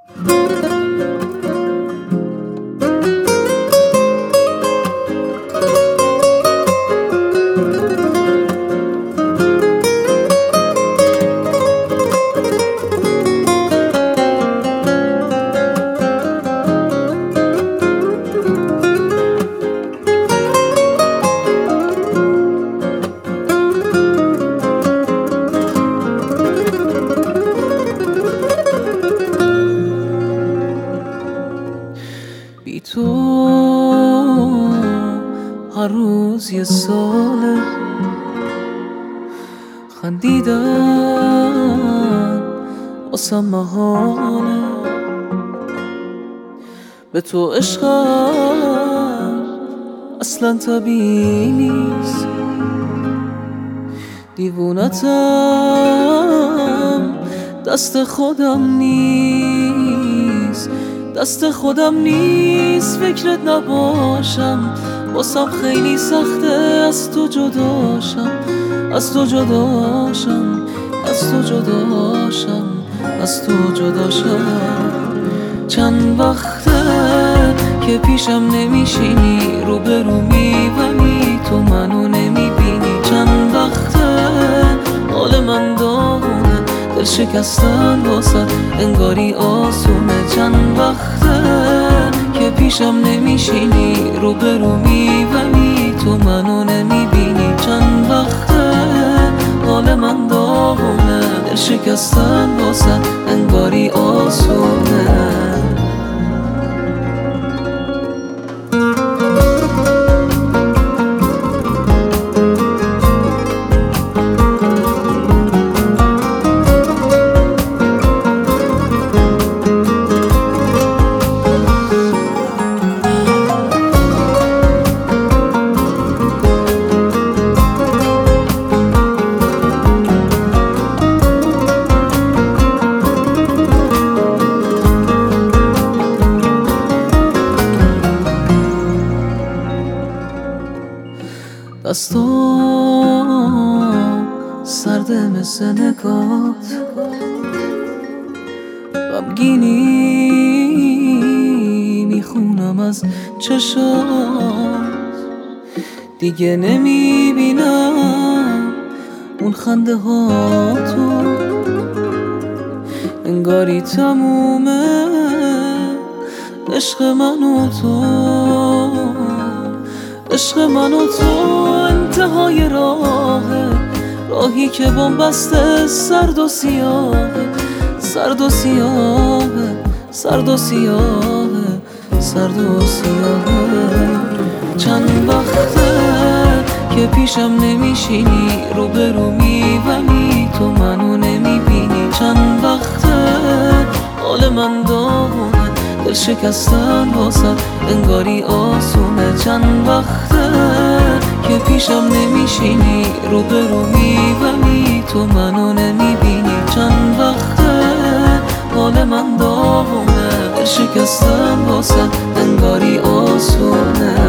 بی تو هر روز یه ساله، خندیدن واسم محاله. به تو عشقم اصلا طبیعی نیست، دیوونتم دست خودم نیست، دست خودم نیست. فکرت نباشم واسم خیلی سخته، از تو جداشم، از تو جداشم، از تو جداشم، از تو جداشم. چند وقته که پیشم نمیشینی، روبرو میبینی تو منو نمیبینی. چند وقته حال من داغونه، دل شکستن واسه انگاری آسونه. چند وقته که پیشم نمیشینی، روبرو میبینی تو منو نمیبینی. چند وقته حال من داغونه، دل شکستن واسه انگاری آسونه. دستام سرده مثل نگات، غمگینی میخونم از چشات. دیگه نمیبینم اون خنده ها تو، انگاری تمومه عشق من و تو. عشق من و تو انتهای راهی که بن‌بسته سرد و سیاهه، سرد و سیاهه، سرد و سیاهه، سرد و سیاهه. چند وقته که پیشم نمیشینی، روبرو میبینی تو منو نمیبینی. چند وقته حال من داغونه، دل شکستن واسه انگاری آسونه. چند وقته که پیشم نمیشینی، روبرو میبینی تو منو نمیبینی. چند وقته حال من داغونه، دل شکستن واسه انگاری آسونه.